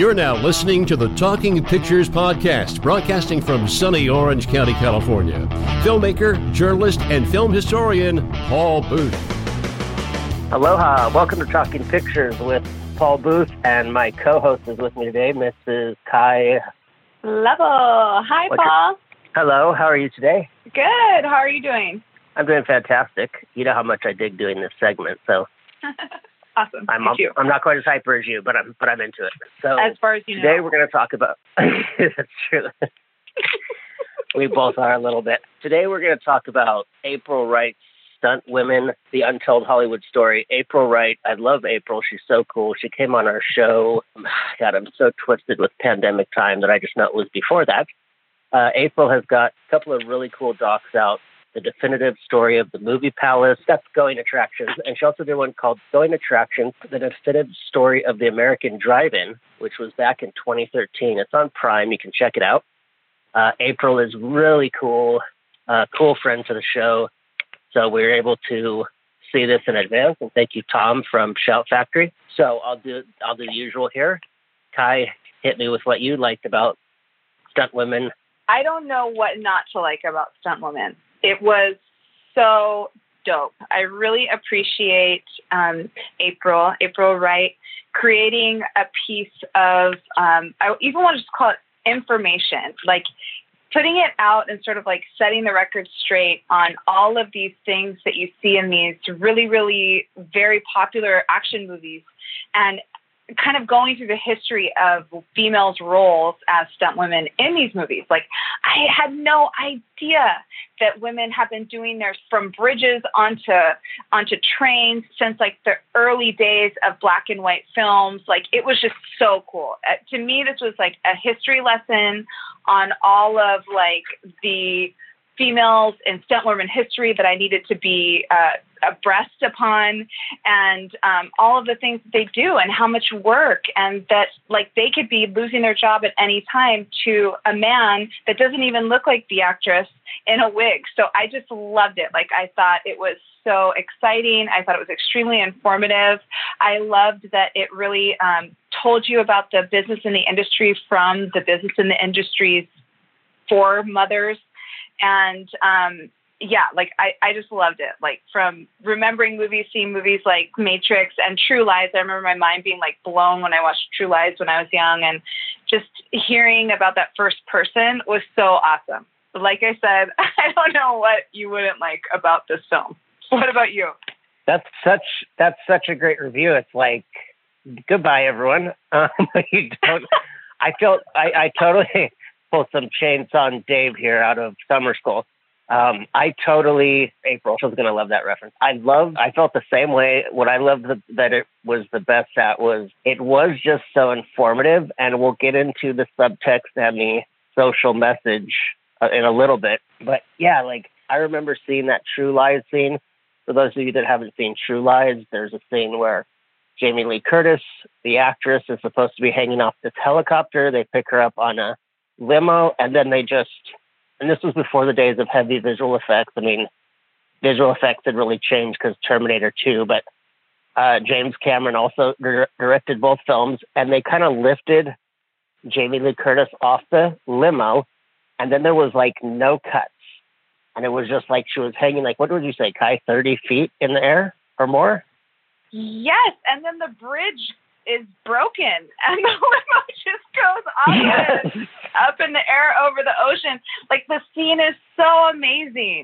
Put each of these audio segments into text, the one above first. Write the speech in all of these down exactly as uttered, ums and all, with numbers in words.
You're now listening to the Talking Pictures podcast, broadcasting from sunny Orange County, California. Filmmaker, journalist, and film historian Paul Booth. Aloha. Welcome to Talking Pictures with Paul Booth, and my co-host is with me today, Missus Kai Level. Hi, What's Paul. Your... Hello. How are you today? Good. How are you doing? I'm doing fantastic. You know how much I dig doing this segment, so awesome. I'm Thank you. I'm not quite as hyper as you, but I'm but I'm into it. So as far as you today know, we're going to talk about. That's true. We both are a little bit. Today we're going to talk about April Wright's Stunt Women: The Untold Hollywood Story. April Wright. I love April. She's so cool. She came on our show. God, I'm so twisted with pandemic time that I just know it was before that. Uh, April has got a couple of really cool docs out. The Definitive Story of the Movie Palace. That's Going Attractions. And she also did one called Going Attractions, The Definitive Story of the American Drive-In, which was back in twenty thirteen. It's on Prime. You can check it out. Uh, April is really cool, uh, cool friend to the show. So we were able to see this in advance. And thank you, Tom, from Shout Factory. So I'll do I'll do the usual here. Kai, hit me with what you liked about Stunt Women. I don't know what not to like about Stunt Women. It was so dope. I really appreciate um, April, April Wright, creating a piece of, um, I even want to just call it information, like putting it out and sort of like setting the record straight on all of these things that you see in these really, really very popular action movies, and kind of going through the history of females' roles as stunt women in these movies. Like, I had no idea that women have been doing theirs from bridges onto onto trains since like the early days of black and white films. Like, it was just so cool. Uh, to me, this was like a history lesson on all of like the females in stunt women history that I needed to be uh, abreast upon, and um, all of the things that they do and how much work, and that like they could be losing their job at any time to a man that doesn't even look like the actress in a wig. So I just loved it. Like, I thought it was so exciting. I thought it was extremely informative. I loved that it really um, told you about the business in the industry from the business in the industry's for mothers. And, um, yeah, like I, I just loved it. Like, from remembering movies, seeing movies like Matrix and True Lies. I remember my mind being like blown when I watched True Lies when I was young, and just hearing about that first person was so awesome. Like I said, I don't know what you wouldn't like about this film. What about you? That's such, that's such a great review. It's like, goodbye, everyone. Um, you don't, I felt, I, I totally pulled some Chainsaw Dave here out of summer school. Um, I totally, April, she's going to love that reference. I love, I felt the same way. What I loved the, that it was the best at was it was just so informative, and we'll get into the subtext and the social message uh, in a little bit. But yeah, like, I remember seeing that True Lies scene. For those of you that haven't seen True Lies, there's a scene where Jamie Lee Curtis, the actress, is supposed to be hanging off this helicopter. They pick her up on a limo, and then they just, and this was before the days of heavy visual effects. I mean, visual effects had really changed because Terminator two, but uh, James Cameron also dir- directed both films, and they kind of lifted Jamie Lee Curtis off the limo, and then there was like no cuts, and it was just like she was hanging, like, what would you say, Kai, thirty feet in the air or more? Yes, and then the bridge is broken, and the limo just goes up, Yes. and up in the air over the ocean. Like, the scene is so amazing.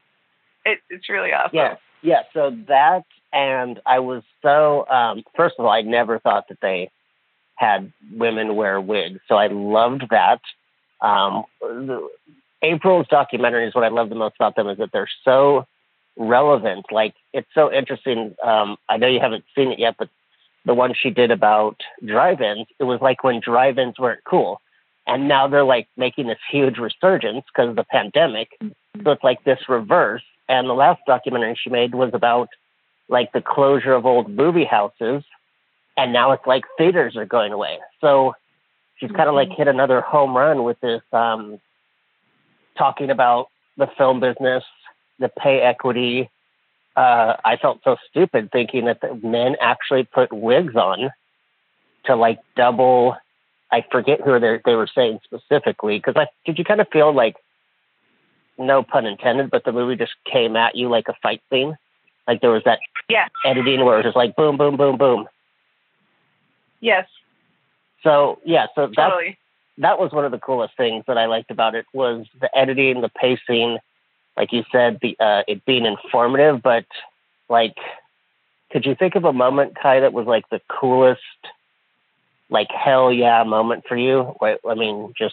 It, it's really awesome. Yeah, yeah. So that, and I was so, um, first of all, I never thought that they had women wear wigs, so I loved that. Um, the, April's documentaries, what I love the most about them is that they're so relevant. Like, it's so interesting. Um, I know you haven't seen it yet, but the one she did about drive-ins, it was like when drive-ins weren't cool. And now they're like making this huge resurgence because of the pandemic. So it's like this reverse. And the last documentary she made was about like the closure of old movie houses. And now it's like theaters are going away. So she's kind of like hit another home run with this, um, talking about the film business, the pay equity. Uh, I felt so stupid thinking that the men actually put wigs on to like double I forget who they they were saying specifically, because I did you kind of feel like, no pun intended, but the movie just came at you like a fight scene? Like there was that yeah. editing where it was just like boom, boom, boom, boom. Yes. So, yeah, so that, Totally. that was one of the coolest things that I liked about it was the editing, the pacing, like you said, the uh, it being informative, but like, could you think of a moment, Kai, that was like the coolest, like hell yeah moment for you? Wait, I mean, just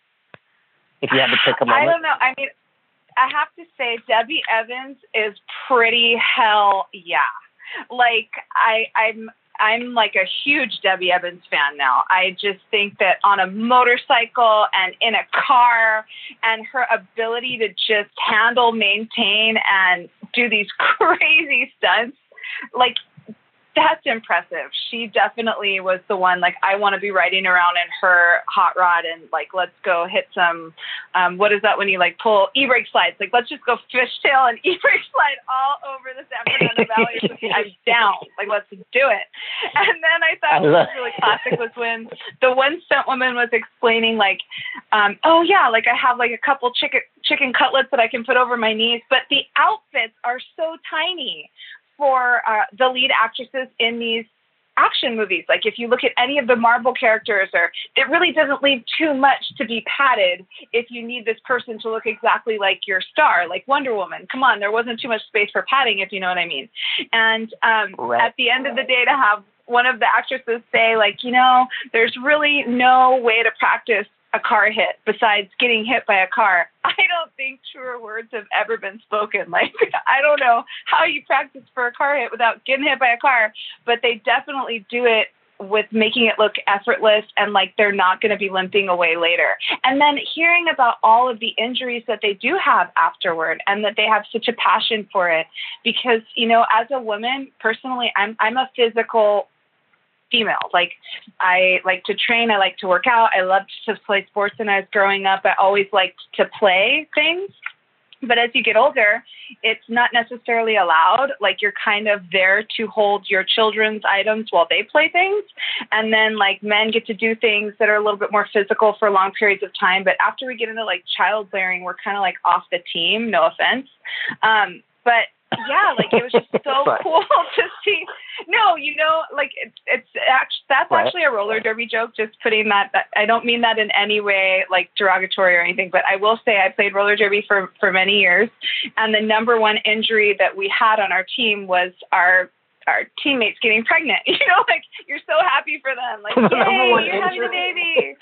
if you had to pick a moment. I don't know. I mean, I have to say Debbie Evans is pretty hell yeah. Like I, I'm, I'm like a huge Debbie Evans fan now. I just think that on a motorcycle and in a car, and her ability to just handle, maintain, and do these crazy stunts, like that's impressive. She definitely was the one, like, I want to be riding around in her hot rod and, like, let's go hit some, um, what is that when you, like, pull e-brake slides? Like, let's just go fishtail and e-brake slide all over the San Fernando Valley. I'm down. Like, let's do it. And then I thought what was really classic was when the one stunt woman was explaining, like, um, oh, yeah, like, I have, like, a couple chicken chicken cutlets that I can put over my knees, but the outfits are so tiny for uh, the lead actresses in these action movies. Like if you look at any of the Marvel characters, or it really doesn't leave too much to be padded if you need this person to look exactly like your star, like Wonder Woman. Come on, there wasn't too much space for padding, if you know what I mean. And um, right. at the end of the day, to have one of the actresses say, like, you know, there's really no way to practice a car hit besides getting hit by a car. I don't think truer words have ever been spoken. Like, I don't know how you practice for a car hit without getting hit by a car, but they definitely do it with making it look effortless and like they're not going to be limping away later. And then hearing about all of the injuries that they do have afterward and that they have such a passion for it, because, you know, as a woman, personally, I'm I'm a physical female. Like I like to train. I like to work out. I loved to play sports when I was growing up. I always liked to play things. But as you get older, it's not necessarily allowed. Like you're kind of there to hold your children's items while they play things. And then like men get to do things that are a little bit more physical for long periods of time. But after we get into like child bearing, we're kind of like off the team, no offense. Um, but yeah, like it was just so cool to see. No, you know, like it's it's actually that's right. actually a roller derby joke. Just putting that, that. I don't mean that in any way like derogatory or anything, but I will say I played roller derby for for many years, and the number one injury that we had on our team was our our teammates getting pregnant. You know, like you're so happy for them, like yay, you're having a baby.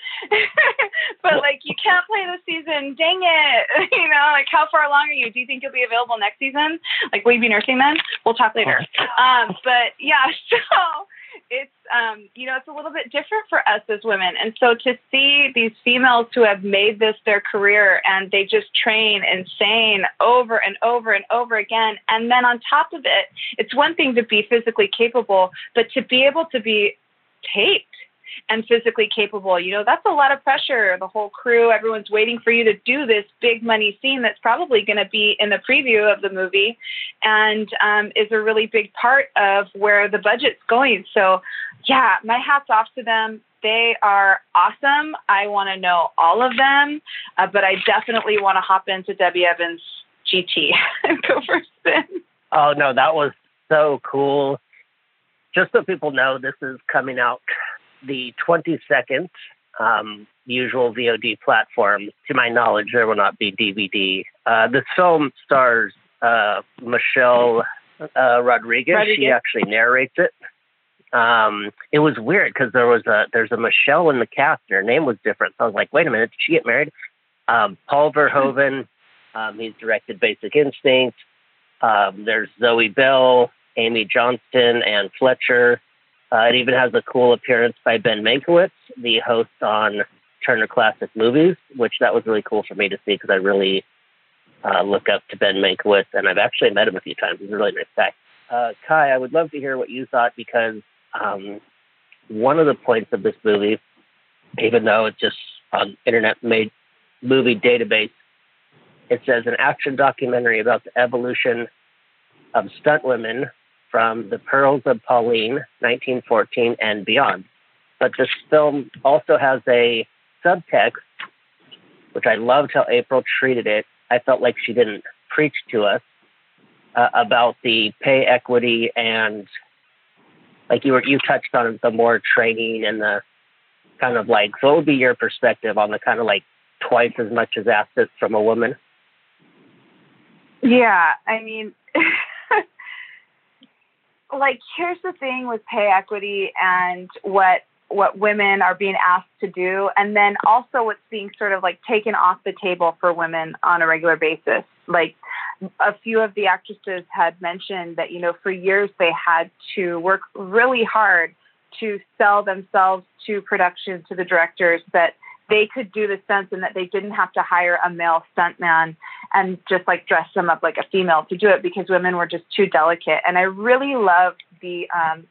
But like you can't play this season. Dang it. You know, like how far along are you? Do you think you'll be available next season? Like will you be nursing then? We'll talk later. Um, but yeah, so it's um, you know, it's a little bit different for us as women. And so to see these females who have made this their career and they just train insane over and over and over again. And then on top of it, it's one thing to be physically capable, but to be able to be taped and physically capable, you know, that's a lot of pressure. The whole crew, everyone's waiting for you to do this big money scene that's probably going to be in the preview of the movie and um, is a really big part of where the budget's going. So yeah, my hat's off to them. They are awesome. I want to know all of them, uh, but I definitely want to hop into Debbie Evans' G T and go for a spin. Oh, no, that was so cool. Just so people know, this is coming out the twenty-second, um, usual V O D platform. To my knowledge, there will not be D V D. Uh, this film stars uh, Michelle uh, Rodriguez. Rodriguez. She actually narrates it. Um, it was weird because there was a there's a Michelle in the cast, and her name was different. So I was like, wait a minute, did she get married? Um, Paul Verhoeven, um, he's directed Basic Instinct. Um, there's Zoe Bell, Amy Johnston, and Fletcher. Uh, it even has a cool appearance by Ben Mankiewicz, the host on Turner Classic Movies, which that was really cool for me to see because I really uh, look up to Ben Mankiewicz, and I've actually met him a few times. He's a really nice guy. Uh, Kai, I would love to hear what you thought because um, one of the points of this movie, even though it's just on internet-made movie database, it says an action documentary about the evolution of stunt women from the Pearls of Pauline, nineteen fourteen, and beyond. but this film also has a subtext, which I loved how April treated it. I felt like she didn't preach to us uh, about the pay equity and, like you were, you touched on the more training and the kind of like, so what would be your perspective on the kind of like twice as much as assets from a woman? Yeah, I mean, like, here's the thing with pay equity and what what women are being asked to do, and then also what's being sort of like taken off the table for women on a regular basis. Like, a few of the actresses had mentioned that, you know, for years they had to work really hard to sell themselves to production, to the directors, that they could do the stunts and that they didn't have to hire a male stuntman and just like dress them up like a female to do it, because women were just too delicate. And I really loved the, um,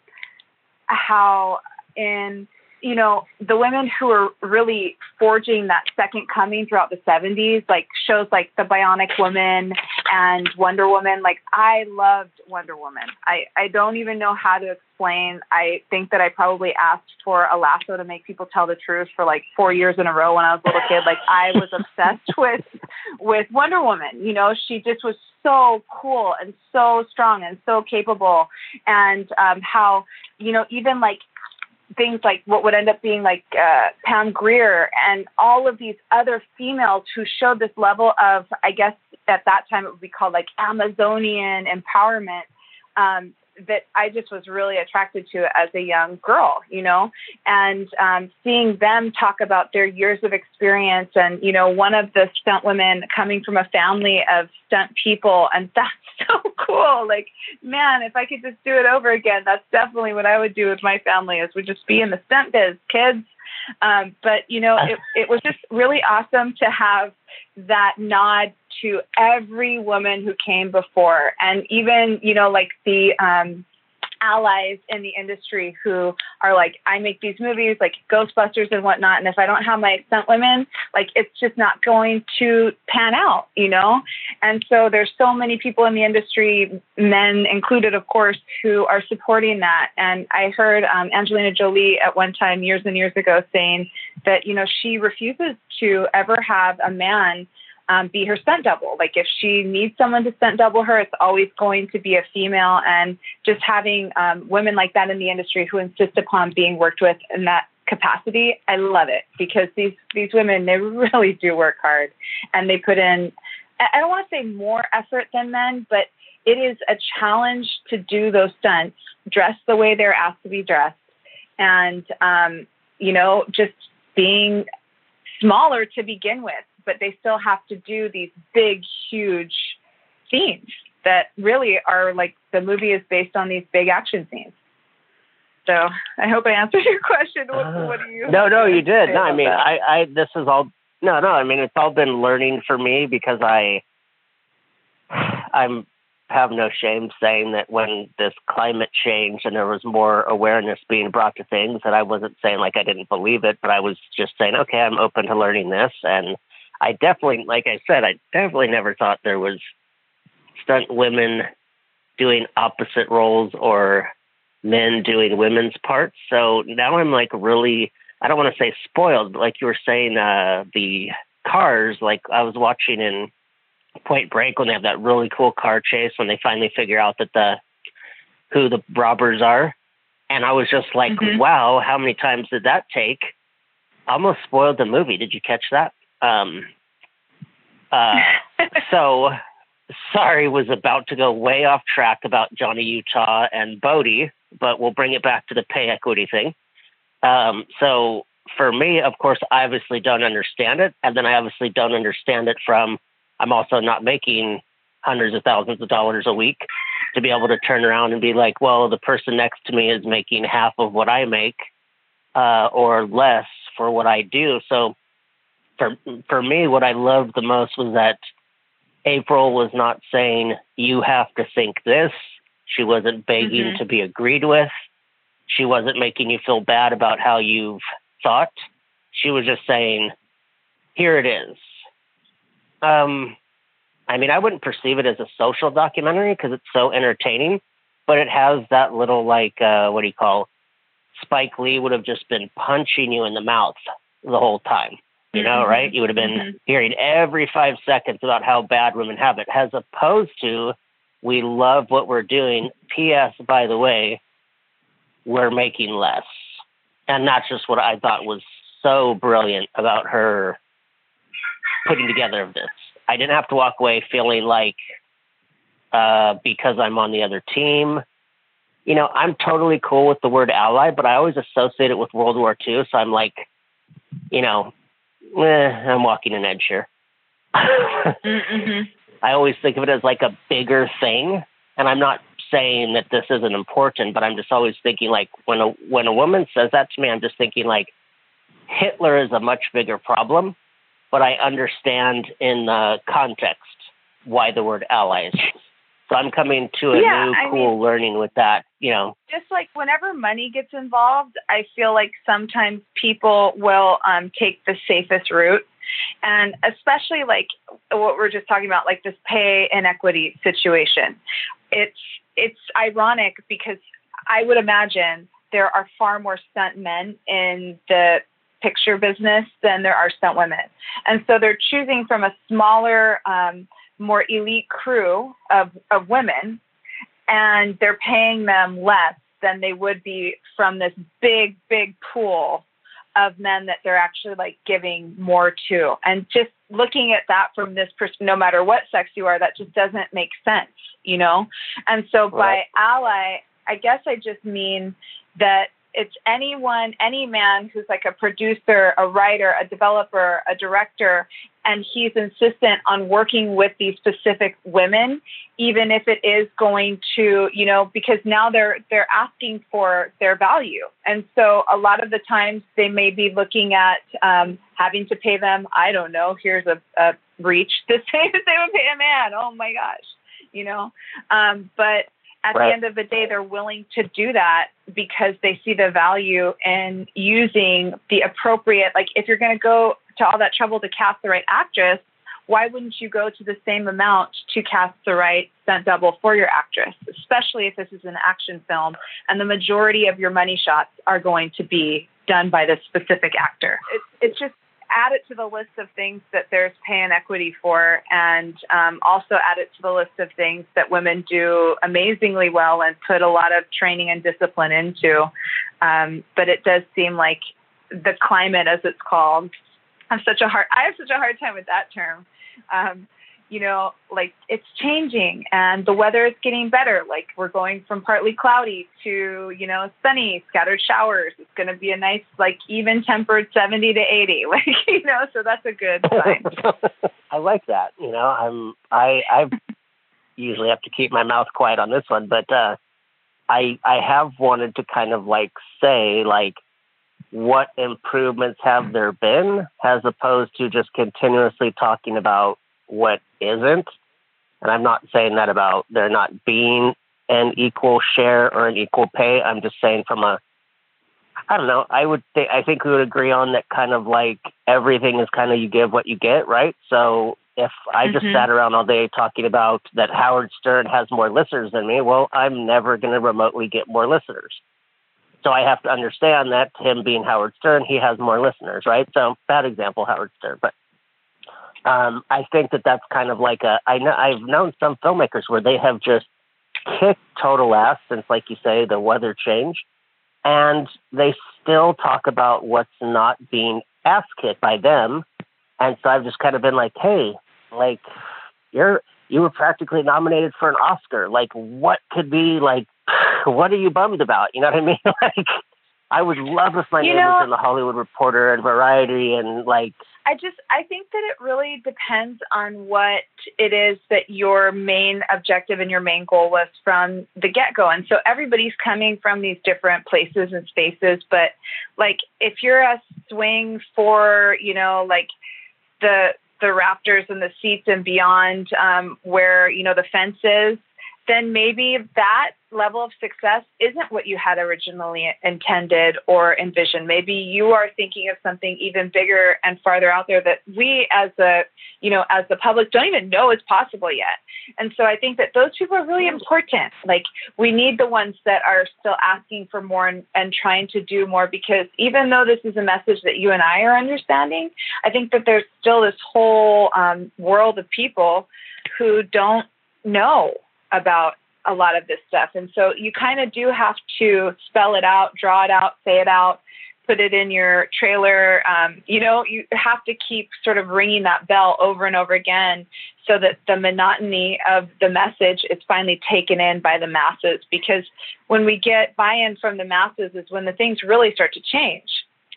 how in, you know, the women who were really forging that second coming throughout the seventies, like shows like The Bionic Woman and Wonder Woman. Like, I loved Wonder Woman. I, I don't even know how to explain. I think that I probably asked for a lasso to make people tell the truth for like four years in a row when I was a little kid. Like, I was obsessed with, with Wonder Woman. You know, she just was so cool and so strong and so capable. And um, how, you know, even like, things like what would end up being like uh, Pam Grier and all of these other females who showed this level of, I guess at that time it would be called like Amazonian empowerment, um, that I just was really attracted to as a young girl, you know, and um, seeing them talk about their years of experience. And, you know, one of the stunt women coming from a family of stunt people, and that's so cool. Like, man, if I could just do it over again, that's definitely what I would do with my family, is would just be in the stunt biz, kids. Um, but, you know, it, it was just really awesome to have that nod to every woman who came before. And even, you know, like the um, allies in the industry who are like, I make these movies like Ghostbusters and whatnot, and if I don't have my stunt women, like, it's just not going to pan out, you know? And so there's so many people in the industry, men included, of course, who are supporting that. And I heard um, Angelina Jolie at one time, years and years ago, saying that, you know, she refuses to ever have a man Um, be her stunt double. Like, if she needs someone to stunt double her, it's always going to be a female. And just having um, women like that in the industry who insist upon being worked with in that capacity, I love it, because these these women, they really do work hard, and they put in, I don't want to say more effort than men, but it is a challenge to do those stunts, dress the way they're asked to be dressed, and um, you know, just being smaller to begin with, but they still have to do these big, huge scenes that really are like, the movie is based on these big action scenes. So I hope I answered your question. What, uh, what do you? No, no, you did. No, I mean, that? I, I, this is all, no, no, I mean, it's all been learning for me, because I, I'm, have no shame saying that when this climate changed and there was more awareness being brought to things, that I wasn't saying like I didn't believe it, but I was just saying, okay, I'm open to learning this. And I definitely, like I said, I definitely never thought there was stunt women doing opposite roles or men doing women's parts. So now I'm like really, I don't want to say spoiled, but like you were saying, uh, the cars, like I was watching in Point Break when they have that really cool car chase when they finally figure out that the, who the robbers are. And I was just like, mm-hmm. wow, how many times did that take? Almost spoiled the movie. Did you catch that? Um, uh, so sorry, was about to go way off track about Johnny Utah and Bodhi, but we'll bring it back to the pay equity thing. Um, so for me, of course, I obviously don't understand it. And then I obviously don't understand it from, I'm also not making hundreds of thousands of dollars a week to be able to turn around and be like, well, the person next to me is making half of what I make, uh, or less for what I do. So for, for me, what I loved the most was that April was not saying, you have to think this. She wasn't begging mm-hmm. to be agreed with. She wasn't making you feel bad about how you've thought. She was just saying, here it is. Um, I mean, I wouldn't perceive it as a social documentary because it's so entertaining, but it has that little, like, uh, what do you call, Spike Lee would have just been punching you in the mouth the whole time. You know, mm-hmm. right? You would have been mm-hmm. hearing every five seconds about how bad women have it, as opposed to, we love what we're doing. P S, by the way, we're making less. And that's just what I thought was so brilliant about her putting together of this. I didn't have to walk away feeling like, uh, because I'm on the other team, you know, I'm totally cool with the word ally, but I always associate it with World War Two. So I'm like, you know, eh, I'm walking an edge here. mm-hmm. I always think of it as like a bigger thing. And I'm not saying that this isn't important, but I'm just always thinking like when a, when a woman says that to me, I'm just thinking like Hitler is a much bigger problem, but I understand in the context why the word ally is used. So I'm coming to a yeah, new I cool mean, learning with that, you know. Just like whenever money gets involved, I feel like sometimes people will um, take the safest route. And especially like what we're just talking about, like this pay inequity situation. It's it's ironic because I would imagine there are far more stunt men in the picture business than there are stunt women. And so they're choosing from a smaller, um, more elite crew of, of women, and they're paying them less than they would be from this big, big pool of men that they're actually like giving more to. And just looking at that from this person, no matter what sex you are, that just doesn't make sense, you know? And so by ally, I guess I just mean that it's anyone, any man who's like a producer, a writer, a developer, a director, and he's insistent on working with these specific women, even if it is going to, you know, because now they're they're asking for their value. And so a lot of the times they may be looking at um, having to pay them, I don't know, here's a, a reach, the same as they would pay a man. Oh my gosh, you know, um, but at right. the end of the day, they're willing to do that because they see the value in using the appropriate, like if you're going to go to all that trouble to cast the right actress, why wouldn't you go to the same amount to cast the right stunt double for your actress, especially if this is an action film and the majority of your money shots are going to be done by this specific actor. It, it's just add it to the list of things that there's pay inequity for, and um, also add it to the list of things that women do amazingly well and put a lot of training and discipline into. Um, but it does seem like the climate, as it's called, I have such a hard, I have such a hard time with that term. Um, you know, like it's changing and the weather is getting better. Like we're going from partly cloudy to, you know, sunny, scattered showers. It's going to be a nice, like even tempered seventy to eighty, like, you know, so that's a good sign. I like that. You know, I'm, I, I usually have to keep my mouth quiet on this one, but, uh, I, I have wanted to kind of like say, like, what improvements have there been as opposed to just continuously talking about what isn't. And I'm not saying that about there not being an equal share or an equal pay. I'm just saying from a, I don't know, I would think, I think we would agree on that kind of like everything is kind of you give what you get, right? So if I just mm-hmm. sat around all day talking about that Howard Stern has more listeners than me, well, I'm never going to remotely get more listeners. So I have to understand that him being Howard Stern, he has more listeners, right? So bad example, Howard Stern. But um, I think that that's kind of like a, I know, I've known some filmmakers where they have just kicked total ass since, like you say, the weather changed. And they still talk about what's not being ass kicked by them. And so I've just kind of been like, hey, like you're, you were practically nominated for an Oscar. Like what could be like, what are you bummed about? You know what I mean? Like, I would love if my you name know, was in the Hollywood Reporter and Variety and like. I just, I think that it really depends on what it is that your main objective and your main goal was from the get-go. And so everybody's coming from these different places and spaces. But like, if you're a swing for, you know, like the, the rafters and the seats and beyond um, where, you know, the fence is, then maybe that level of success isn't what you had originally intended or envisioned. Maybe you are thinking of something even bigger and farther out there that we as a, you know, as the public don't even know is possible yet. And so I think that those people are really important. Like, we need the ones that are still asking for more and, and trying to do more, because even though this is a message that you and I are understanding, I think that there's still this whole um, world of people who don't know about a lot of this stuff. And so you kind of do have to spell it out, draw it out, say it out, put it in your trailer. Um, you know, you have to keep sort of ringing that bell over and over again so that the monotony of the message is finally taken in by the masses. Because when we get buy-in from the masses is when the things really start to change.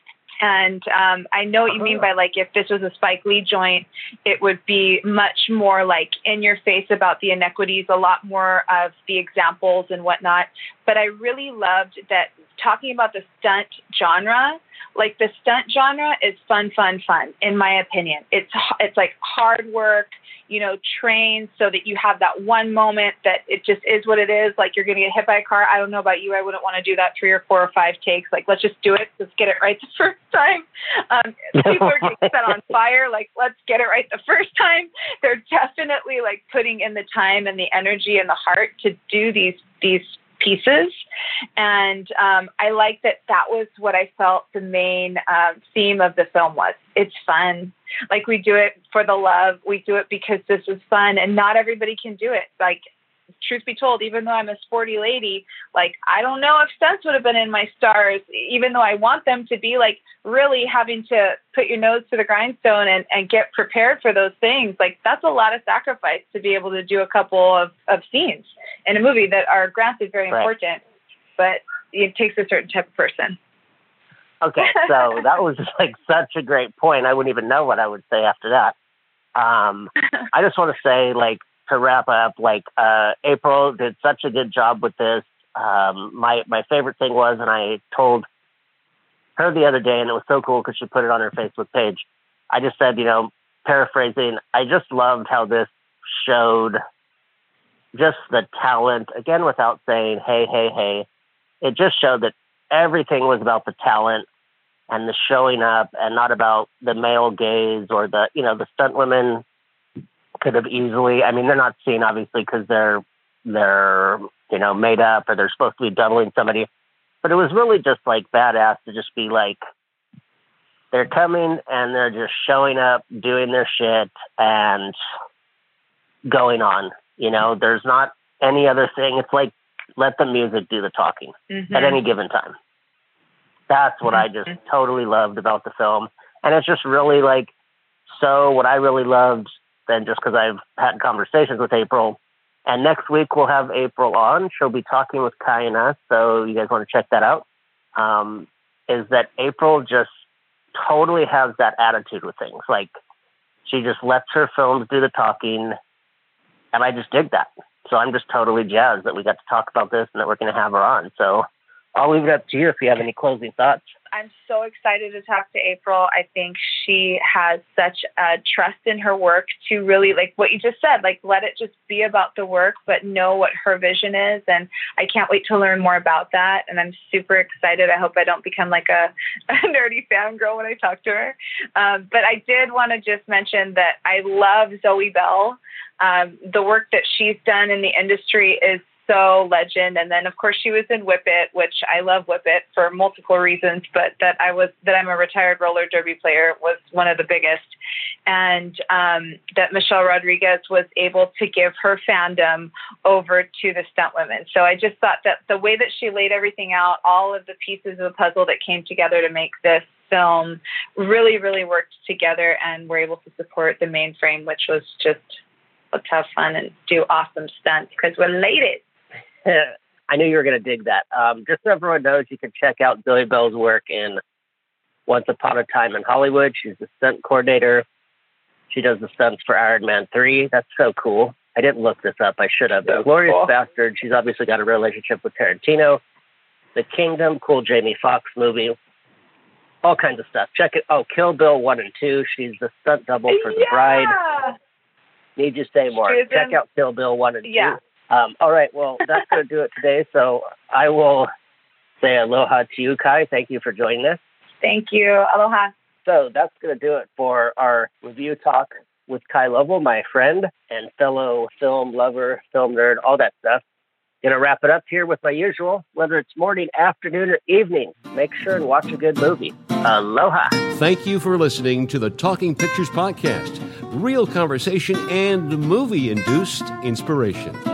And um, I know what you mean by, like, if this was a Spike Lee joint, it would be much more like in your face about the inequities, a lot more of the examples and whatnot. But I really loved that talking about the stunt genre, like the stunt genre is fun, fun, fun, in my opinion. It's it's like hard work, you know, train so that you have that one moment that it just is what it is. Like, you're going to get hit by a car. I don't know about you. I wouldn't want to do that three or four or five takes. Like, let's just do it. Let's get it right the first time. Um, people are getting set on fire. Like, let's get it right the first time. They're definitely like putting in the time and the energy and the heart to do these, these pieces. And um, I like that that was what I felt the main um, theme of the film was. It's fun. Like, we do it for the love. We do it because this is fun, and not everybody can do it. Like, truth be told, even though I'm a sporty lady, like, I don't know if stunts would have been in my stars, even though I want them to be, like, really having to put your nose to the grindstone and, and get prepared for those things. Like, that's a lot of sacrifice to be able to do a couple of, of scenes in a movie that are granted very right. important, but it takes a certain type of person. Okay, so that was just like such a great point. I wouldn't even know what I would say after that. Um, I just want to say, like, to wrap up, like, uh, April did such a good job with this. Um, my, my favorite thing was, and I told her the other day, and it was so cool because she put it on her Facebook page. I just said, you know, paraphrasing, I just loved how this showed just the talent, again, without saying, hey, hey, hey. It just showed that everything was about the talent and the showing up, and not about the male gaze or the, you know, the stunt women could have easily, I mean, they're not seen obviously because they're, they're, you know, made up, or they're supposed to be doubling somebody, but it was really just like badass to just be like, they're coming and they're just showing up, doing their shit and going on, you know, there's not any other thing. It's like, let the music do the talking mm-hmm. at any given time. That's what mm-hmm. I just totally loved about the film. And it's just really like, so what I really loved, then, just because I've had conversations with April, and next week we'll have April on. She'll be talking with Kai and us, so you guys want to check that out, um, is that April just totally has that attitude with things. Like, she just lets her films do the talking, and I just dig that. So I'm just totally jazzed that we got to talk about this and that we're going to have her on. So I'll leave it up to you if you have any closing thoughts. I'm so excited to talk to April. I think she has such a trust in her work to really, like what you just said, like, let it just be about the work, but know what her vision is. And I can't wait to learn more about that. And I'm super excited. I hope I don't become like a, a nerdy fangirl when I talk to her. Um, but I did want to just mention that I love Zoe Bell. Um, the work that she's done in the industry is so legend. And then, of course, she was in Whip It, which I love Whip It for multiple reasons, but that I was, that I'm a retired roller derby player was one of the biggest. And um, that Michelle Rodriguez was able to give her fandom over to the stunt women. So I just thought that the way that she laid everything out, all of the pieces of the puzzle that came together to make this film really, really worked together, and were able to support the mainframe, which was just, let's have fun and do awesome stunts because we're related. I knew you were going to dig that. Um, just so everyone knows, you can check out Zoe Bell's work in Once Upon a Time in Hollywood. She's the stunt coordinator. She does the stunts for Iron Man three. That's so cool. I didn't look this up. I should have. But Glorious cool. Bastard. She's obviously got a relationship with Tarantino. The Kingdom, cool Jamie Foxx movie. All kinds of stuff. Check it. Oh, Kill Bill one and two. She's the stunt double for The yeah. Bride. Need you say more. Check in, out Kill Bill one and yeah. two. Um, all right. Well, that's going to do it today. So I will say aloha to you, Kai. Thank you for joining us. Thank you. Aloha. So that's going to do it for our review talk with Kai Lovell, my friend and fellow film lover, film nerd, all that stuff. Going to wrap it up here with my usual, whether it's morning, afternoon, or evening, make sure and watch a good movie. Aloha. Thank you for listening to the Talking Pictures Podcast. Real conversation and movie-induced inspiration.